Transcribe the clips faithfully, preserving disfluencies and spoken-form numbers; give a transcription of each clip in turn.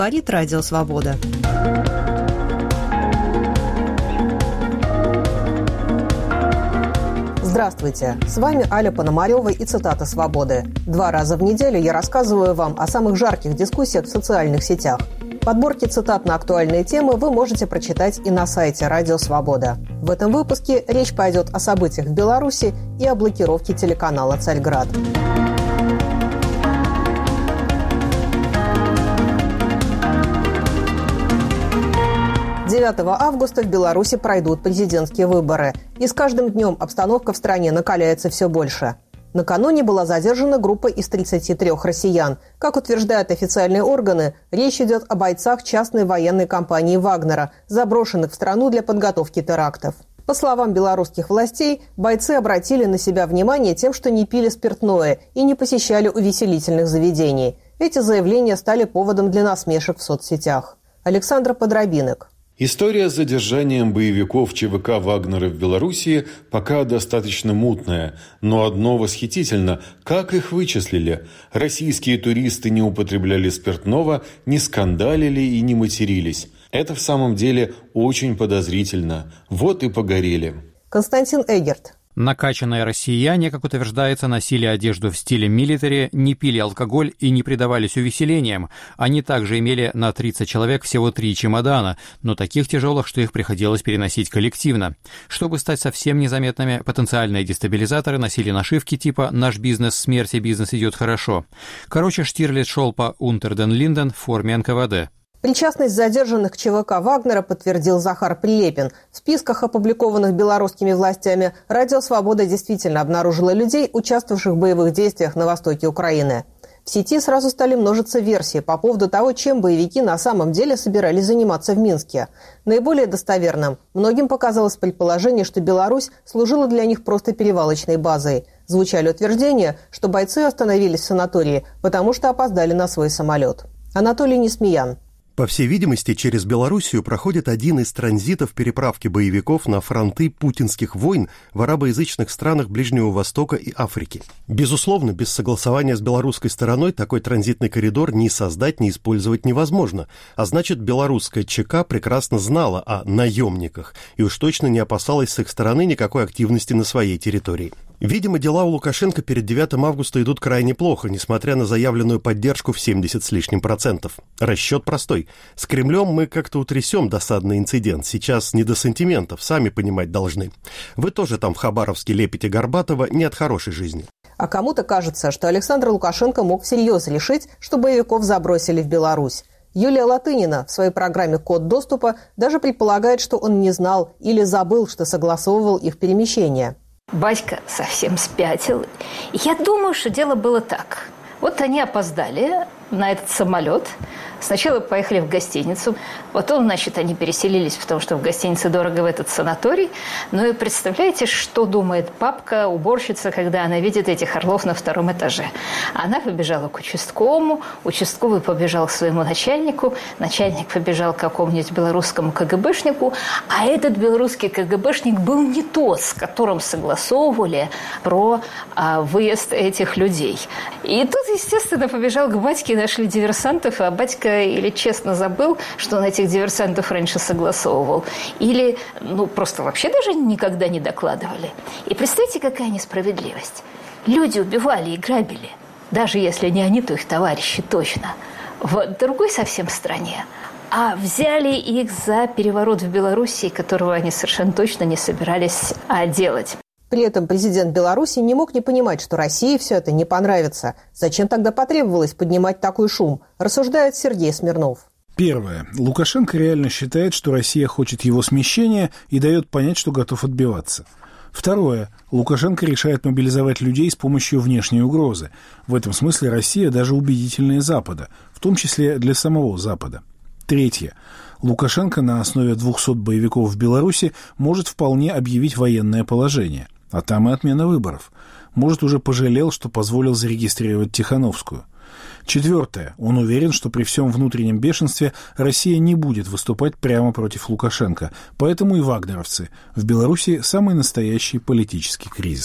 Говорит Радио Свобода. Здравствуйте, с вами Аля Пономарева и цитата «Свободы». Два раза в неделю я рассказываю вам о самых жарких дискуссиях в социальных сетях. Подборки цитат на актуальные темы вы можете прочитать и на сайте Радио Свобода. В этом выпуске речь пойдет о событиях в Беларуси и о блокировке телеканала «Царьград». девятого августа в Беларуси пройдут президентские выборы. И с каждым днем обстановка в стране накаляется все больше. Накануне была задержана группа из тридцати трёх россиян. Как утверждают официальные органы, речь идет о бойцах частной военной компании «Вагнера», заброшенных в страну для подготовки терактов. По словам белорусских властей, бойцы обратили на себя внимание тем, что не пили спиртное и не посещали увеселительных заведений. Эти заявления стали поводом для насмешек в соцсетях. Александр Подробинок. История с задержанием боевиков ЧВК «Вагнера» в Белоруссии пока достаточно мутная, но одно восхитительно – как их вычислили. Российские туристы не употребляли спиртного, не скандалили и не матерились. Это в самом деле очень подозрительно. Вот и погорели. Константин Эгерт. Накачанные россияне, как утверждается, носили одежду в стиле милитари, не пили алкоголь и не предавались увеселениям. Они также имели на тридцать человек всего три чемодана, но таких тяжелых, что их приходилось переносить коллективно. Чтобы стать совсем незаметными, потенциальные дестабилизаторы носили нашивки типа «Наш бизнес смерти, бизнес идет хорошо». Короче, Штирлиц шел по Унтер ден Линден в форме эн ка вэ дэ. Причастность задержанных к ЧВК «Вагнера» подтвердил Захар Прилепин. В списках, опубликованных белорусскими властями, Радио Свобода действительно обнаружила людей, участвовавших в боевых действиях на востоке Украины. В сети сразу стали множиться версии по поводу того, чем боевики на самом деле собирались заниматься в Минске. Наиболее достоверным многим показалось предположение, что Беларусь служила для них просто перевалочной базой. Звучали утверждения, что бойцы остановились в санатории, потому что опоздали на свой самолет. Анатолий Несмеян. По всей видимости, через Белоруссию проходит один из транзитов переправки боевиков на фронты путинских войн в арабоязычных странах Ближнего Востока и Африки. Безусловно, без согласования с белорусской стороной такой транзитный коридор ни создать, ни использовать невозможно. А значит, белорусская ЧК прекрасно знала о наемниках и уж точно не опасалась с их стороны никакой активности на своей территории. Видимо, дела у Лукашенко перед девятым августа идут крайне плохо, несмотря на заявленную поддержку в семьдесят с лишним процентов. Расчет простой. С Кремлем мы как-то утрясем досадный инцидент. Сейчас не до сантиментов, сами понимать должны. Вы тоже там в Хабаровске лепите Горбатова не от хорошей жизни. А кому-то кажется, что Александр Лукашенко мог всерьез решить, что боевиков забросили в Беларусь. Юлия Латынина в своей программе «Код доступа» даже предполагает, что он не знал или забыл, что согласовывал их перемещение. Батька совсем спятил. Я думаю, что дело было так. Вот они опоздали на этот самолет. Сначала поехали в гостиницу. Потом, значит, они переселились, потому что в гостинице дорого, в этот санаторий. Ну и представляете, что думает папка, уборщица, когда она видит этих орлов на втором этаже. Она побежала к участковому, участковый побежал к своему начальнику, начальник побежал к какому-нибудь белорусскому ка гэ бэшнику, а этот белорусский ка гэ бэшник был не тот, с которым согласовывали про а, выезд этих людей. И тут, естественно, побежал к батьке, нашли диверсантов, а батька или честно забыл, что он этих диверсантов раньше согласовывал, или, ну, просто вообще даже никогда не докладывали. И представьте, какая несправедливость. Люди убивали и грабили, даже если не они, то их товарищи точно, в другой совсем стране. А взяли их за переворот в Белоруссии, которого они совершенно точно не собирались а, делать. При этом президент Беларуси не мог не понимать, что России все это не понравится. Зачем тогда потребовалось поднимать такой шум, рассуждает Сергей Смирнов. Первое. Лукашенко реально считает, что Россия хочет его смещения и дает понять, что готов отбиваться. Второе. Лукашенко решает мобилизовать людей с помощью внешней угрозы. В этом смысле Россия даже убедительнее Запада, в том числе для самого Запада. Третье. Лукашенко на основе двухсот боевиков в Беларуси может вполне объявить военное положение. А там и отмена выборов. Может, уже пожалел, что позволил зарегистрировать Тихановскую. Четвертое. Он уверен, что при всем внутреннем бешенстве Россия не будет выступать прямо против Лукашенко. Поэтому и вагнеровцы. В Беларуси самый настоящий политический кризис.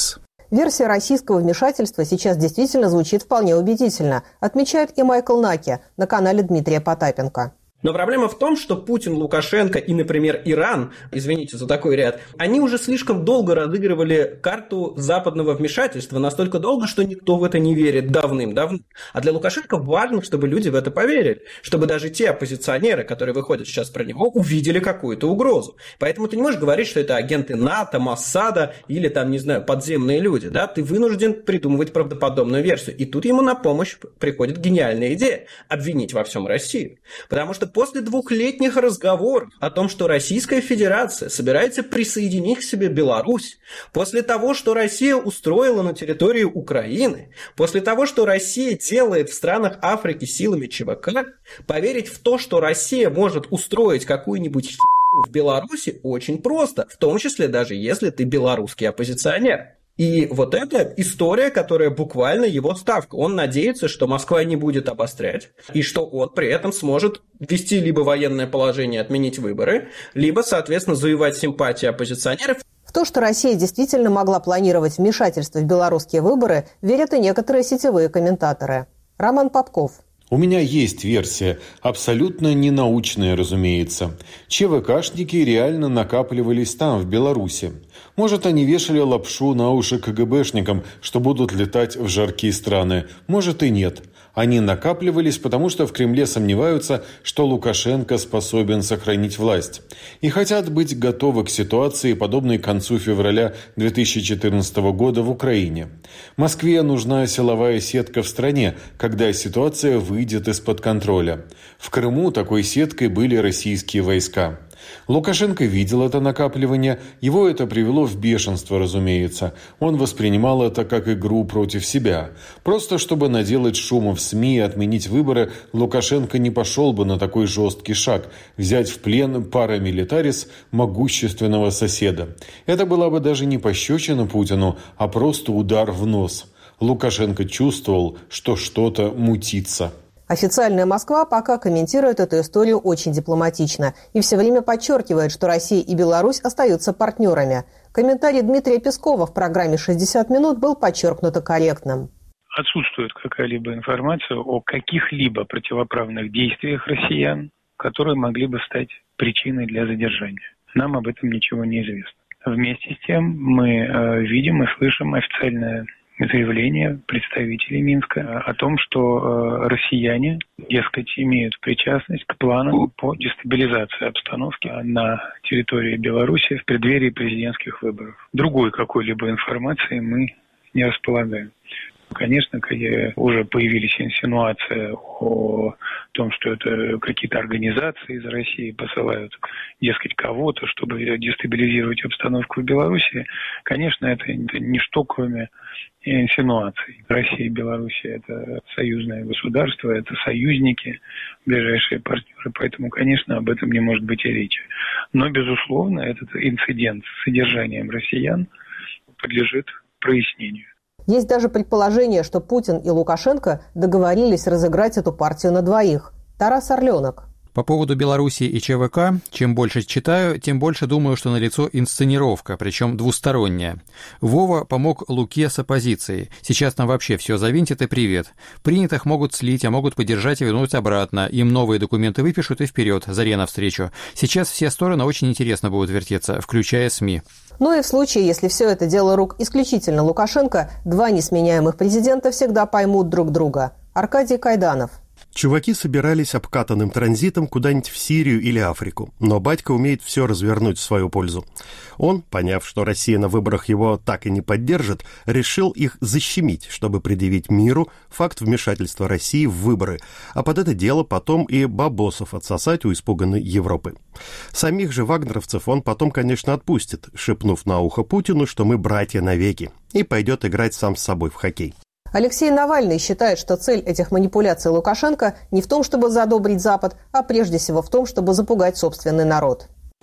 Версия российского вмешательства сейчас действительно звучит вполне убедительно, отмечает и Майкл Наки на канале Дмитрия Потапенко. Но проблема в том, что Путин, Лукашенко и, например, Иран, извините за такой ряд, они уже слишком долго разыгрывали карту западного вмешательства, настолько долго, что никто в это не верит давным-давно. А для Лукашенко важно, чтобы люди в это поверили, чтобы даже те оппозиционеры, которые выходят сейчас про него, увидели какую-то угрозу. Поэтому ты не можешь говорить, что это агенты НАТО, Моссада или там, не знаю, подземные люди, да? Ты вынужден придумывать правдоподобную версию. И тут ему на помощь приходит гениальная идея – обвинить во всем Россию. Потому что после двухлетних разговоров о том, что Российская Федерация собирается присоединить к себе Беларусь, после того, что Россия устроила на территории Украины, после того, что Россия делает в странах Африки силами ЧВК, поверить в то, что Россия может устроить какую-нибудь херню в Беларуси, очень просто, в том числе даже если ты белорусский оппозиционер. И вот эта история, которая буквально его ставка. Он надеется, что Москва не будет обострять, и что он при этом сможет ввести либо военное положение, отменить выборы, либо, соответственно, завоевать симпатии оппозиционеров. В то, что Россия действительно могла планировать вмешательство в белорусские выборы, верят и некоторые сетевые комментаторы. Роман Попков. У меня есть версия, абсолютно ненаучная, разумеется. ЧВКшники реально накапливались там, в Беларуси. Может, они вешали лапшу на уши КГБшникам, что будут летать в жаркие страны. Может и нет. Они накапливались, потому что в Кремле сомневаются, что Лукашенко способен сохранить власть. И хотят быть готовы к ситуации, подобной концу февраля две тысячи четырнадцатого года в Украине. Москве нужна силовая сетка в стране, когда ситуация выйдет из-под контроля. В Крыму такой сеткой были российские войска. Лукашенко видел это накапливание, его это привело в бешенство, разумеется. Он воспринимал это как игру против себя. Просто чтобы наделать шума в СМИ и отменить выборы, Лукашенко не пошел бы на такой жесткий шаг – взять в плен парамилитарис могущественного соседа. Это была бы даже не пощечина Путину, а просто удар в нос. Лукашенко чувствовал, что что-то мутится. Официальная Москва пока комментирует эту историю очень дипломатично и все время подчеркивает, что Россия и Беларусь остаются партнерами. Комментарий Дмитрия Пескова в программе «шестьдесят минут» был подчеркнуто корректным. Отсутствует какая-либо информация о каких-либо противоправных действиях россиян, которые могли бы стать причиной для задержания. Нам об этом ничего не известно. Вместе с тем мы э, видим и слышим официальное заявление представителей Минска о том, что э, россияне, дескать, имеют причастность к планам по дестабилизации обстановки на территории Беларуси в преддверии президентских выборов. Другой какой-либо информации мы не располагаем. Конечно, уже появились инсинуации о том, что это какие-то организации из России посылают, дескать, кого-то, чтобы дестабилизировать обстановку в Беларуси. Конечно, это ничто, кроме инсинуаций. Россия и Беларусь – это союзное государство, это союзники, ближайшие партнеры, поэтому, конечно, об этом не может быть и речи. Но, безусловно, этот инцидент с содержанием россиян подлежит прояснению. Есть даже предположение, что Путин и Лукашенко договорились разыграть эту партию на двоих. Тарас Орленок. По поводу Беларуси и ЧВК, чем больше читаю, тем больше думаю, что налицо инсценировка, причем двусторонняя. Вова помог Луке с оппозицией. Сейчас там вообще все завинтит и привет. Принятых могут слить, а могут поддержать и вернуть обратно. Им новые документы выпишут и вперед, заре навстречу. Сейчас все стороны очень интересно будут вертеться, включая СМИ. Ну и в случае, если все это дело рук исключительно Лукашенко, два несменяемых президента всегда поймут друг друга. Аркадий Кайданов. Чуваки собирались обкатанным транзитом куда-нибудь в Сирию или Африку, но батька умеет все развернуть в свою пользу. Он, поняв, что Россия на выборах его так и не поддержит, решил их защемить, чтобы предъявить миру факт вмешательства России в выборы, а под это дело потом и бабосов отсосать у испуганной Европы. Самих же вагнеровцев он потом, конечно, отпустит, шепнув на ухо Путину, что мы братья навеки, и пойдет играть сам с собой в хоккей. Алексей Навальный считает, что цель этих манипуляций Лукашенко не в том, чтобы задобрить Запад, а прежде всего в том, чтобы запугать собственный народ.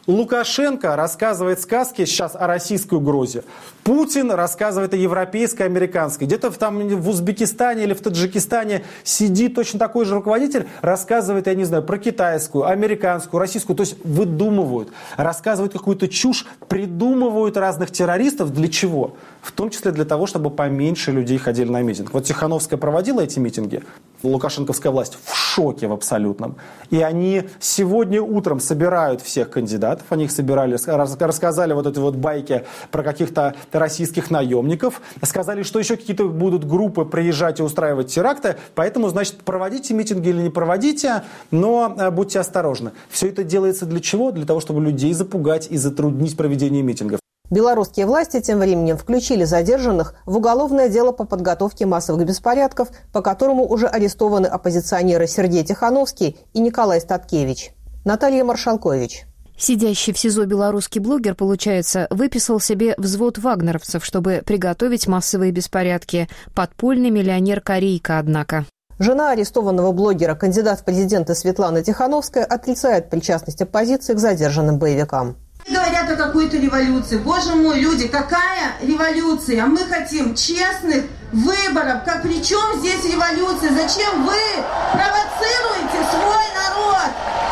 Лукашенко рассказывает сказки сейчас о российской угрозе. Путин рассказывает о европейской, американской. Где-то там в Узбекистане или в Таджикистане сидит точно такой же руководитель, рассказывает, я не знаю, про китайскую, американскую, российскую. То есть выдумывают, рассказывают какую-то чушь, придумывают разных террористов. Для чего? В том числе для того, чтобы поменьше людей ходили на митинг. Вот Тихановская проводила эти митинги, лукашенковская власть в шоке в абсолютном. И они сегодня утром собирают всех кандидатов, они их собирали, рассказали вот эти вот байки про каких-то российских наемников, сказали, что еще какие-то будут группы приезжать и устраивать теракты, поэтому, значит, проводите митинги или не проводите, но будьте осторожны. Все это делается для чего? Для того, чтобы людей запугать и затруднить проведение митингов. Белорусские власти тем временем включили задержанных в уголовное дело по подготовке массовых беспорядков, по которому уже арестованы оппозиционеры Сергей Тихановский и Николай Статкевич. Наталья Маршалкович. Сидящий в СИЗО белорусский блогер, получается, выписал себе взвод вагнеровцев, чтобы приготовить массовые беспорядки. Подпольный миллионер Корейка, однако. Жена арестованного блогера, кандидат в президенты Светлана Тихановская, отрицает причастность оппозиции к задержанным боевикам. Говорят о какой-то революции. Боже мой, люди, какая революция? Мы хотим честных выборов. Как при чем здесь революция? Зачем вы провоцируете свой народ?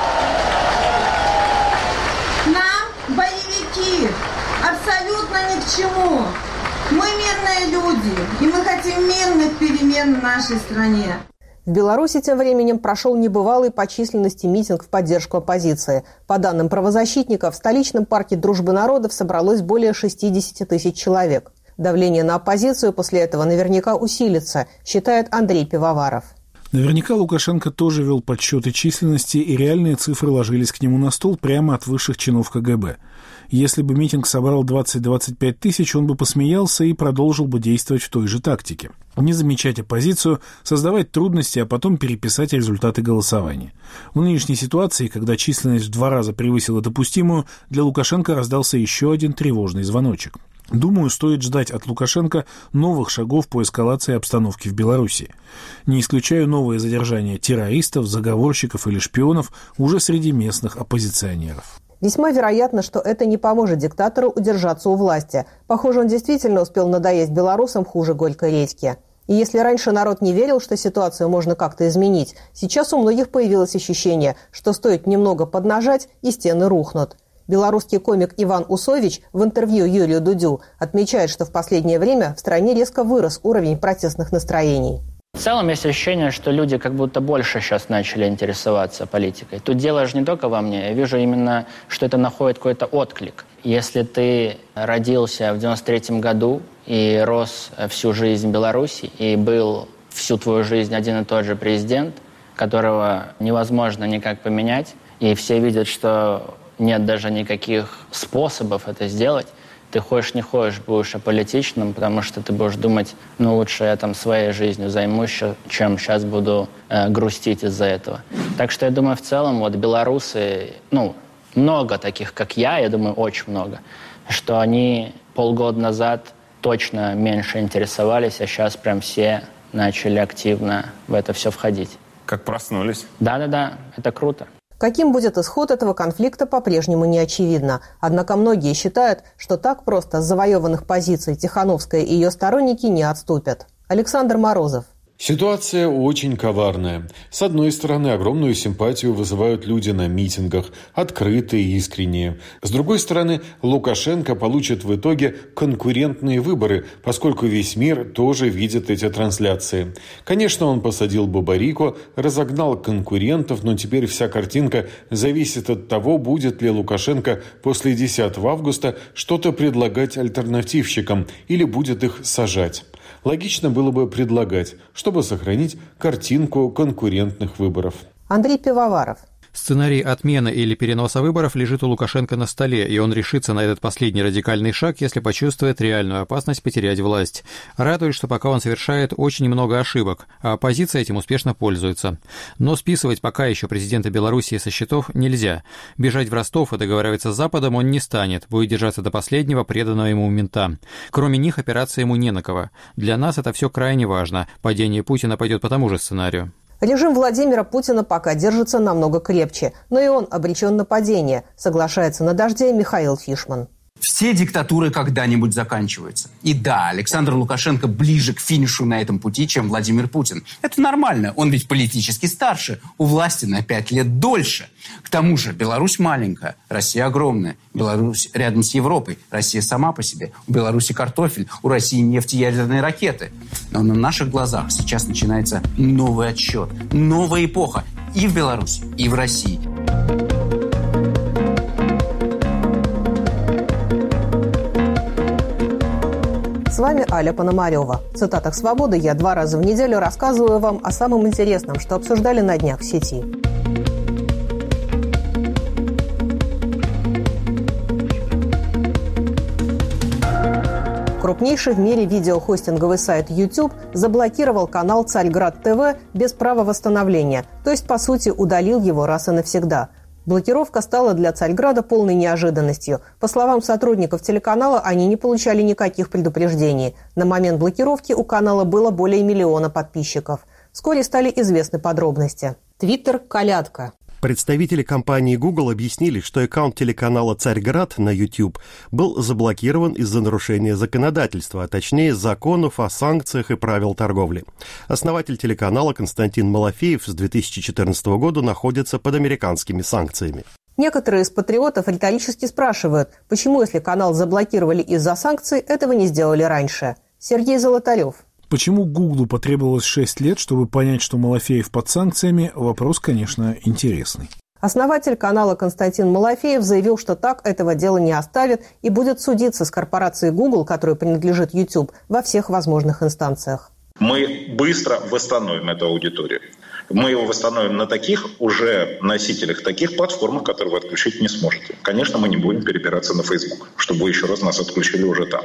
Нам боевики абсолютно ни к чему. Мы мирные люди, и мы хотим мирных перемен в нашей стране. В Беларуси тем временем прошел небывалый по численности митинг в поддержку оппозиции. По данным правозащитников, в столичном парке Дружбы народов собралось более шестьдесят тысяч человек. Давление на оппозицию после этого наверняка усилится, считает Андрей Пивоваров. Наверняка Лукашенко тоже вел подсчеты численности, и реальные цифры ложились к нему на стол прямо от высших чинов ка гэ бэ. Если бы митинг собрал двадцать-двадцать пять тысяч, он бы посмеялся и продолжил бы действовать в той же тактике. Не замечать оппозицию, создавать трудности, а потом переписать результаты голосования. В нынешней ситуации, когда численность в два раза превысила допустимую, для Лукашенко раздался еще один тревожный звоночек. Думаю, стоит ждать от Лукашенко новых шагов по эскалации обстановки в Беларуси. Не исключаю новые задержания террористов, заговорщиков или шпионов уже среди местных оппозиционеров. Весьма вероятно, что это не поможет диктатору удержаться у власти. Похоже, он действительно успел надоесть белорусам хуже горькой редьки. И если раньше народ не верил, что ситуацию можно как-то изменить, сейчас у многих появилось ощущение, что стоит немного поднажать, и стены рухнут. Белорусский комик Иван Усович в интервью Юрию Дудю отмечает, что в последнее время в стране резко вырос уровень протестных настроений. В целом есть ощущение, что люди как будто больше сейчас начали интересоваться политикой. Тут дело же не только во мне. Я вижу именно, что это находит какой-то отклик. Если ты родился в девяносто третьем году и рос всю жизнь в Беларуси, и был всю твою жизнь один и тот же президент, которого невозможно никак поменять, и все видят, что нет даже никаких способов это сделать, ты хочешь не хочешь, будешь аполитичным, потому что ты будешь думать, ну лучше я там своей жизнью займусь, чем сейчас буду э, грустить из-за этого. Так что я думаю, в целом вот белорусы, ну много таких, как я, я думаю, очень много, что они полгода назад точно меньше интересовались, а сейчас прям все начали активно в это все входить. Как проснулись. Да-да-да, это круто. Каким будет исход этого конфликта, по-прежнему не очевидно. Однако многие считают, что так просто с завоеванных позиций Тихановская и ее сторонники не отступят. Александр Морозов. Ситуация очень коварная. С одной стороны, огромную симпатию вызывают люди на митингах, открытые и искренние. С другой стороны, Лукашенко получит в итоге конкурентные выборы, поскольку весь мир тоже видит эти трансляции. Конечно, он посадил Бабарико, разогнал конкурентов, но теперь вся картинка зависит от того, будет ли Лукашенко после десятого августа что-то предлагать альтернативщикам или будет их сажать. Логично было бы предлагать, чтобы сохранить картинку конкурентных выборов. Андрей Пивоваров. Сценарий отмены или переноса выборов лежит у Лукашенко на столе, и он решится на этот последний радикальный шаг, если почувствует реальную опасность потерять власть. Радует, что пока он совершает очень много ошибок, а оппозиция этим успешно пользуется. Но списывать пока еще президента Белоруссии со счетов нельзя. Бежать в Ростов и договариваться с Западом он не станет, будет держаться до последнего преданного ему мента. Кроме них опираться ему не на кого. Для нас это все крайне важно. Падение Путина пойдет по тому же сценарию. Режим Владимира Путина пока держится намного крепче, но и он обречен на падение, соглашается на «Дожде» Михаил Фишман. Все диктатуры когда-нибудь заканчиваются. И да, Александр Лукашенко ближе к финишу на этом пути, чем Владимир Путин. Это нормально, он ведь политически старше, у власти на пять лет дольше. К тому же Беларусь маленькая, Россия огромная. Беларусь рядом с Европой, Россия сама по себе. У Беларуси картофель, у России нефть и ядерные ракеты. Но на наших глазах сейчас начинается новый отсчет, новая эпоха и в Беларуси, и в России. С вами Аля Пономарева. В цитатах «Свободы» я два раза в неделю рассказываю вам о самом интересном, что обсуждали на днях в сети. Крупнейший в мире видеохостинговый сайт YouTube заблокировал канал «Царьград ТВ» без права восстановления, то есть, по сути, удалил его раз и навсегда. Блокировка стала для Царьграда полной неожиданностью. По словам сотрудников телеканала, они не получали никаких предупреждений. На момент блокировки у канала было более миллиона подписчиков. Вскоре стали известны подробности. Твиттер «Колядка». Представители компании Google объяснили, что аккаунт телеканала «Царьград» на YouTube был заблокирован из-за нарушения законодательства, а точнее законов о санкциях и правил торговли. Основатель телеканала Константин Малафеев с две тысячи четырнадцатого года находится под американскими санкциями. Некоторые из патриотов риторически спрашивают, почему, если канал заблокировали из-за санкций, этого не сделали раньше. Сергей Золотарев. Почему Гуглу потребовалось шесть лет, чтобы понять, что Малафеев под санкциями? Вопрос, конечно, интересный. Основатель канала Константин Малафеев заявил, что так этого дела не оставит и будет судиться с корпорацией Google, которой принадлежит YouTube, во всех возможных инстанциях. Мы быстро восстановим эту аудиторию. Мы его восстановим на таких уже носителях, таких платформах, которые вы отключить не сможете. Конечно, мы не будем перебираться на Facebook, чтобы вы еще раз нас отключили уже там.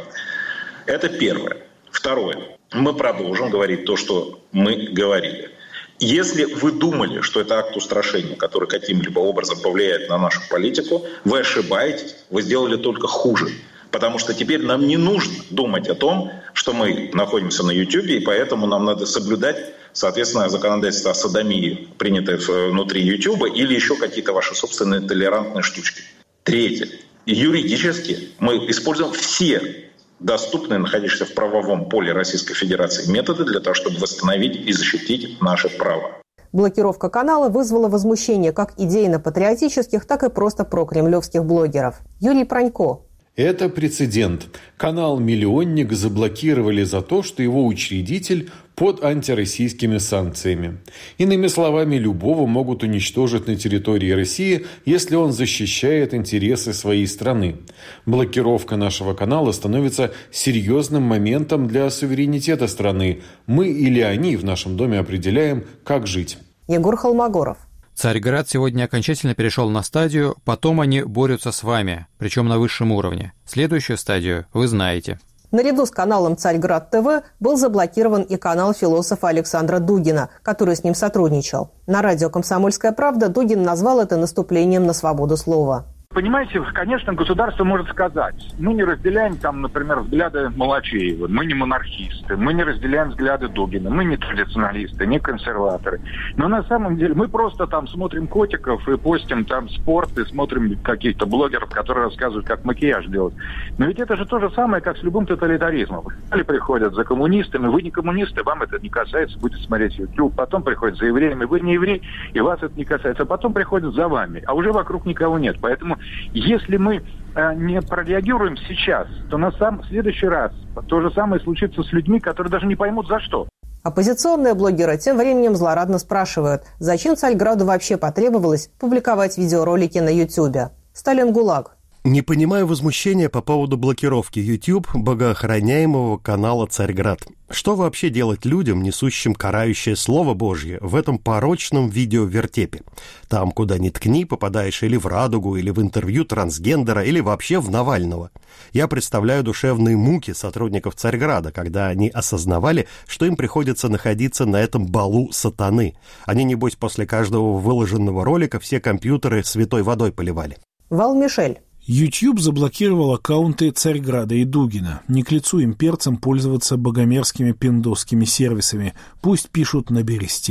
Это первое. Второе. Мы продолжим говорить то, что мы говорили. Если вы думали, что это акт устрашения, который каким-либо образом повлияет на нашу политику, вы ошибаетесь, вы сделали только хуже. Потому что теперь нам не нужно думать о том, что мы находимся на YouTube, и поэтому нам надо соблюдать, соответственно, законодательство о содомии, принятое внутри YouTube, или еще какие-то ваши собственные толерантные штучки. Третье. Юридически мы используем все доступные, находящиеся в правовом поле Российской Федерации методы для того, чтобы восстановить и защитить наше право. Блокировка канала вызвала возмущение как идейно-патриотических, так и просто прокремлевских блогеров. Юрий Пронько. Это прецедент. Канал «Миллионник» заблокировали за то, что его учредитель под антироссийскими санкциями. Иными словами, любого могут уничтожить на территории России, если он защищает интересы своей страны. Блокировка нашего канала становится серьезным моментом для суверенитета страны. Мы или они в нашем доме определяем, как жить. Егор Холмогоров. Царьград сегодня окончательно перешел на стадию «потом они борются с вами», причем на высшем уровне. Следующую стадию вы знаете. Наряду с каналом «Царьград ТВ» был заблокирован и канал философа Александра Дугина, который с ним сотрудничал. На радио «Комсомольская правда» Дугин назвал это наступлением на свободу слова. Понимаете, конечно, государство может сказать, мы не разделяем, там, например, взгляды Малафеева, мы не монархисты, мы не разделяем взгляды Дугина, мы не традиционалисты, не консерваторы. Но на самом деле мы просто там смотрим котиков и постим там спорт, и смотрим каких-то блогеров, которые рассказывают, как макияж делать. Но ведь это же то же самое, как с любым тоталитаризмом. Или приходят за коммунистами, вы не коммунисты, вам это не касается, будете смотреть YouTube, потом приходят за евреями, вы не еврей, и вас это не касается, а потом приходят за вами, а уже вокруг никого нет. Поэтому если мы э, не прореагируем сейчас, то на сам, в следующий раз то же самое случится с людьми, которые даже не поймут за что. Оппозиционные блогеры тем временем злорадно спрашивают, зачем Царьграду вообще потребовалось публиковать видеоролики на YouTube. Сталин ГУЛАГ. Не понимаю возмущения по поводу блокировки YouTube богоохраняемого канала «Царьград». Что вообще делать людям, несущим карающее Слово Божье, в этом порочном видеовертепе? Там, куда ни ткни, попадаешь или в «Радугу», или в интервью трансгендера, или вообще в Навального. Я представляю душевные муки сотрудников «Царьграда», когда они осознавали, что им приходится находиться на этом балу сатаны. Они, небось, после каждого выложенного ролика все компьютеры святой водой поливали. Вал Мишель. YouTube заблокировал аккаунты Царьграда и Дугина. Не к лицу имперцам пользоваться богомерзкими пиндосскими сервисами. Пусть пишут на бересте.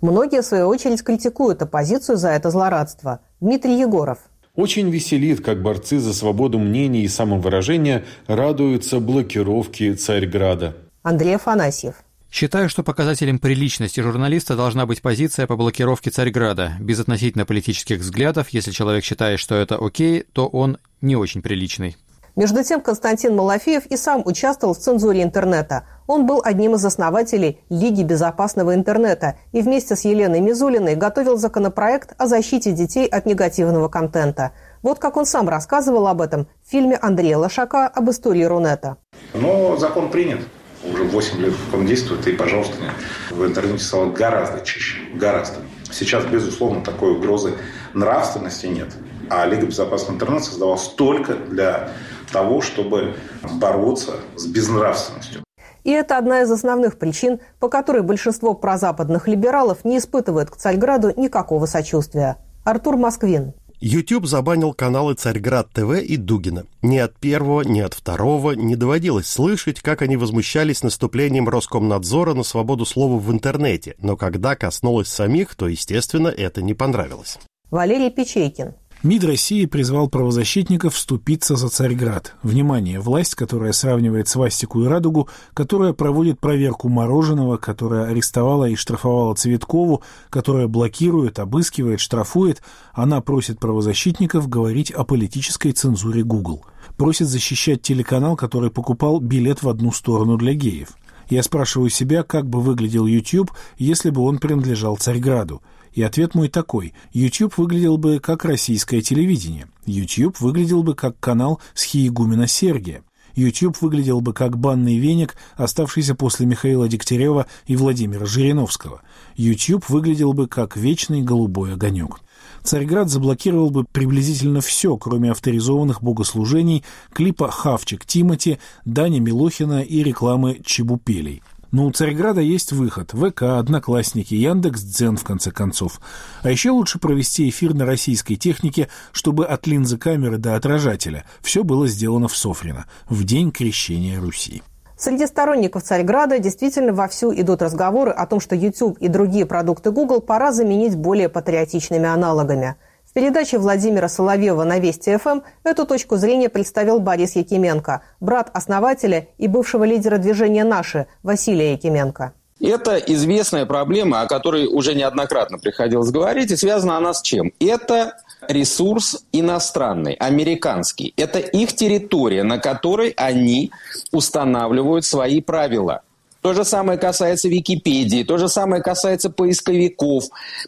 Многие, в свою очередь, критикуют оппозицию за это злорадство. Дмитрий Егоров. Очень веселит, как борцы за свободу мнений и самовыражения радуются блокировке Царьграда. Андрей Афанасьев. Считаю, что показателем приличности журналиста должна быть позиция по блокировке Царьграда. Без относительно политических взглядов, если человек считает, что это окей, то он не очень приличный. Между тем, Константин Малафеев и сам участвовал в цензуре интернета. Он был одним из основателей Лиги безопасного интернета и вместе с Еленой Мизулиной готовил законопроект о защите детей от негативного контента. Вот как он сам рассказывал об этом в фильме Андрея Лошака об истории Рунета. Но закон принят. Уже восемь лет он действует, и, пожалуйста, в интернете стало гораздо чище. Гораздо. Сейчас, безусловно, такой угрозы нравственности нет. А Лига безопасного интернета создавалась только для того, чтобы бороться с безнравственностью. И это одна из основных причин, по которой большинство прозападных либералов не испытывает к Царьграду никакого сочувствия. Артур Москвин. YouTube забанил каналы «Царьград ТВ» и «Дугина». Ни от первого, ни от второго не доводилось слышать, как они возмущались наступлением Роскомнадзора на свободу слова в интернете. Но когда коснулось самих, то, естественно, это не понравилось. Валерий Печейкин. МИД России призвал правозащитников вступиться за Царьград. Внимание, власть, которая сравнивает свастику и радугу, которая проводит проверку Мороженого, которая арестовала и штрафовала Цветкову, которая блокирует, обыскивает, штрафует, она просит правозащитников говорить о политической цензуре Google. Просит защищать телеканал, который покупал билет в одну сторону для геев. Я спрашиваю себя, как бы выглядел YouTube, если бы он принадлежал Царьграду. И ответ мой такой. YouTube выглядел бы как российское телевидение. YouTube выглядел бы как канал схиегумена Сергия. YouTube выглядел бы как банный веник, оставшийся после Михаила Дегтярева и Владимира Жириновского. YouTube выглядел бы как вечный голубой огонек. Царьград заблокировал бы приблизительно все, кроме авторизованных богослужений, клипа «Хавчик Тимати», Дани Милохина и рекламы Чебупелей. Но у Царьграда есть выход. ВК, Одноклассники, Яндекс.Дзен, в конце концов. А еще лучше провести эфир на российской технике, чтобы от линзы камеры до отражателя все было сделано в Софрино, в день крещения Руси. Среди сторонников Царьграда действительно вовсю идут разговоры о том, что YouTube и другие продукты Google пора заменить более патриотичными аналогами. В передаче Владимира Соловьева на Вести-ФМ эту точку зрения представил Борис Якименко, брат основателя и бывшего лидера движения «Наши» Василия Якименко. Это известная проблема, о которой уже неоднократно приходилось говорить, и связана она с чем? Это ресурс иностранный, американский. Это их территория, на которой они устанавливают свои правила. То же самое касается Википедии, то же самое касается поисковиков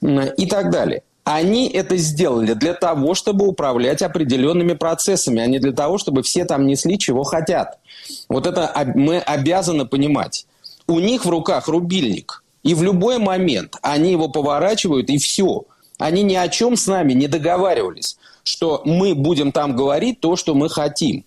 и так далее. Они это сделали для того, чтобы управлять определенными процессами, а не для того, чтобы все там несли, чего хотят. Вот это мы обязаны понимать. У них в руках рубильник, и в любой момент они его поворачивают, и все. Они ни о чем с нами не договаривались, что мы будем там говорить то, что мы хотим.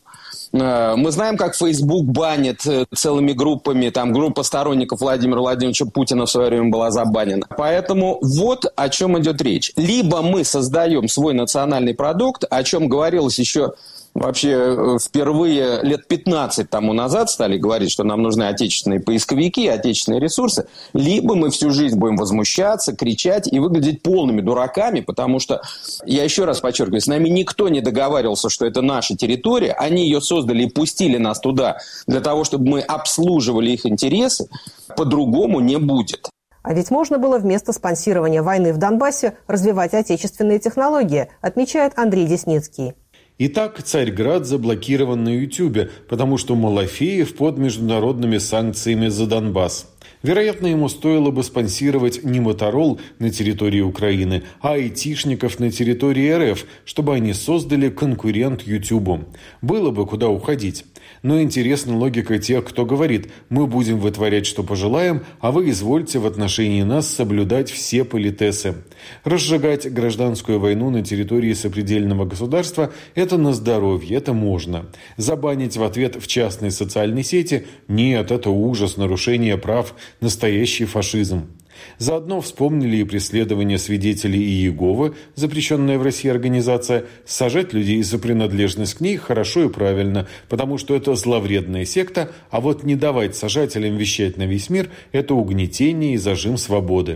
Мы знаем, как Facebook банит целыми группами, там группа сторонников Владимира Владимировича Путина в свое время была забанена. Поэтому вот о чем идет речь. Либо мы создаем свой национальный продукт, о чем говорилось еще вообще впервые лет пятнадцать тому назад стали говорить, что нам нужны отечественные поисковики, отечественные ресурсы, либо мы всю жизнь будем возмущаться, кричать и выглядеть полными дураками, потому что, я еще раз подчеркиваю, с нами никто не договаривался, что это наша территория, они ее создали и пустили нас туда для того, чтобы мы обслуживали их интересы, по-другому не будет. А ведь можно было вместо спонсирования войны в Донбассе развивать отечественные технологии, отмечает Андрей Десницкий. Итак, Царьград заблокирован на Ютубе, потому что Малафеев под международными санкциями за Донбасс. Вероятно, ему стоило бы спонсировать не Моторол на территории Украины, а айтишников на территории РФ, чтобы они создали конкурент Ютубу. Было бы куда уходить. Но интересна логика тех, кто говорит: мы будем вытворять, что пожелаем, а вы извольте в отношении нас соблюдать все политесы. Разжигать гражданскую войну на территории сопредельного государства – это на здоровье, это можно. Забанить в ответ в частной социальной сети – нет, это ужас, нарушение прав, настоящий фашизм. Заодно вспомнили и преследование свидетелей Иеговы, запрещенная в России организация. Сажать людей за принадлежность к ней хорошо и правильно, потому что это зловредная секта, а вот не давать сажателям вещать на весь мир – это угнетение и зажим свободы.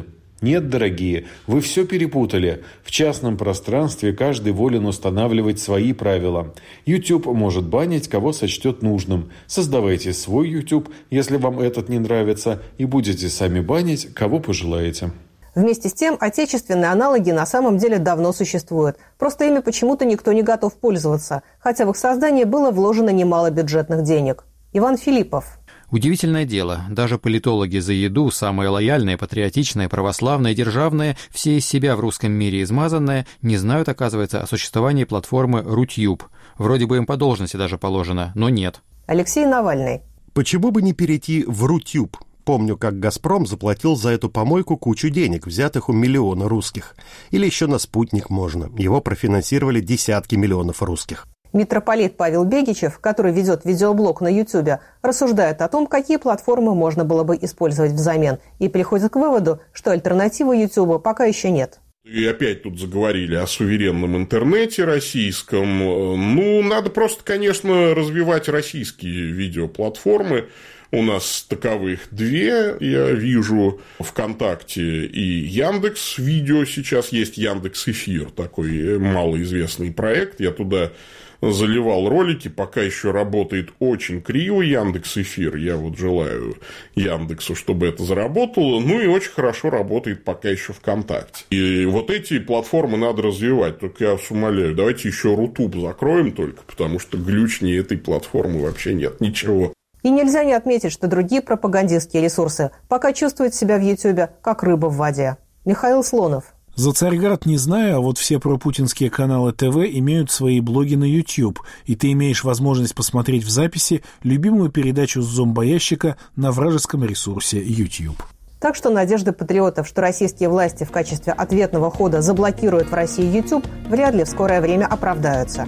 Нет, дорогие, вы все перепутали. В частном пространстве каждый волен устанавливать свои правила. YouTube может банить, кого сочтет нужным. Создавайте свой YouTube, если вам этот не нравится, и будете сами банить, кого пожелаете. Вместе с тем, отечественные аналоги на самом деле давно существуют. Просто ими почему-то никто не готов пользоваться, хотя в их создание было вложено немало бюджетных денег. Иван Филиппов. Удивительное дело, даже политологи за еду, самые лояльные, патриотичные, православные, державные, все из себя в русском мире измазанные, не знают, оказывается, о существовании платформы Рутюб. Вроде бы им по должности даже положено, но нет. Алексей Навальный. Почему бы не перейти в Рутюб? Помню, как «Газпром» заплатил за эту помойку кучу денег, взятых у миллиона русских. Или еще на «Спутник» можно. Его профинансировали десятки миллионов русских. Митрополит Павел Бегичев, который ведет видеоблог на Ютубе, рассуждает о том, какие платформы можно было бы использовать взамен, и приходит к выводу, что альтернативы Ютуба пока еще нет. И опять тут заговорили о суверенном интернете российском. Ну, надо просто, конечно, развивать российские видеоплатформы. У нас таковых две, я вижу, ВКонтакте и Яндекс Видео. Сейчас есть Яндекс Эфир, такой малоизвестный проект. Я туда заливал ролики, пока еще работает очень криво Яндекс Эфир. Я вот желаю Яндексу, чтобы это заработало. Ну и очень хорошо работает пока еще ВКонтакте. И вот эти платформы надо развивать. Только я вас умоляю, давайте еще Рутуб закроем только, потому что глючнее этой платформы вообще нет ничего. И нельзя не отметить, что другие пропагандистские ресурсы пока чувствуют себя в Ютубе как рыба в воде. Михаил Слонов. За Царьград не знаю, а вот все пропутинские каналы ТВ имеют свои блоги на YouTube, и ты имеешь возможность посмотреть в записи любимую передачу с зомбоящика на вражеском ресурсе YouTube. Так что надежды патриотов, что российские власти в качестве ответного хода заблокируют в России YouTube, вряд ли в скорое время оправдаются.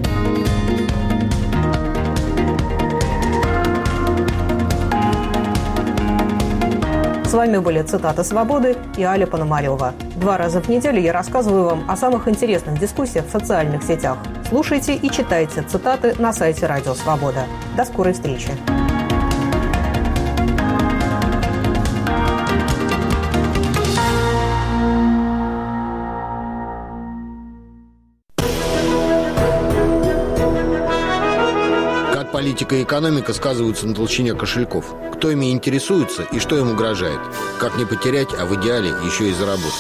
С вами были «Цитаты свободы» и Аля Пономарева. Два раза в неделю я рассказываю вам о самых интересных дискуссиях в социальных сетях. Слушайте и читайте цитаты на сайте Радио Свобода. До скорой встречи. Политика и экономика сказываются на толщине кошельков. Кто ими интересуется и что им угрожает? Как не потерять, а в идеале еще и заработать.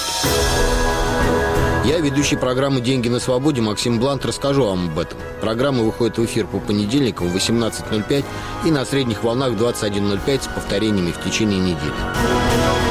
Я, ведущий программы «Деньги на свободе» Максим Блант, расскажу вам об этом. Программа выходит в эфир по понедельникам в восемнадцать ноль пять и на средних волнах в двадцать один ноль пять с повторениями в течение недели.